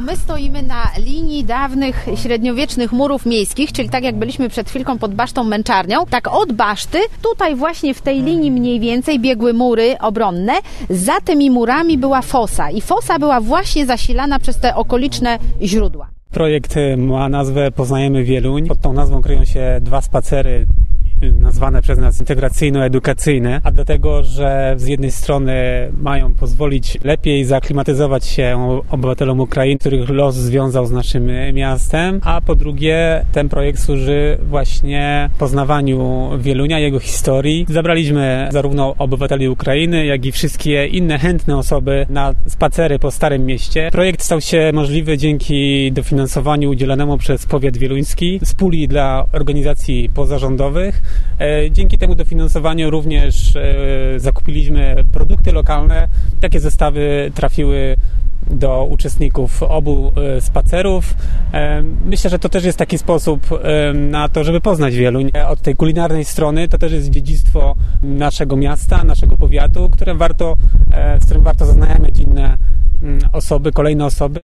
my stoimy na linii dawnych średniowiecznych murów miejskich, czyli tak jak byliśmy przed chwilką pod basztą męczarnią, tak od baszty, tutaj właśnie w tej linii mniej więcej biegły mury obronne. Za tymi murami była fosa i fosa była właśnie zasilana przez te okoliczne źródła. Projekt ma nazwę Poznajemy Wieluń. Pod tą nazwą kryją się dwa spacery nazwane przez nas integracyjno-edukacyjne, a dlatego, że z jednej strony mają pozwolić lepiej zaaklimatyzować się obywatelom Ukrainy, których los związał z naszym miastem, a po drugie ten projekt służy właśnie poznawaniu Wielunia, jego historii. Zabraliśmy zarówno obywateli Ukrainy, jak i wszystkie inne chętne osoby na spacery po Starym Mieście. Projekt stał się możliwy dzięki dofinansowaniu udzielonemu przez powiat wieluński z puli dla organizacji pozarządowych. Dzięki temu dofinansowaniu również zakupiliśmy produkty lokalne. Takie zestawy trafiły do uczestników obu spacerów. Myślę, że to też jest taki sposób na to, żeby poznać Wieluń. Od tej kulinarnej strony to też jest dziedzictwo naszego miasta, naszego powiatu, z którym warto zaznajamiać inne osoby, kolejne osoby.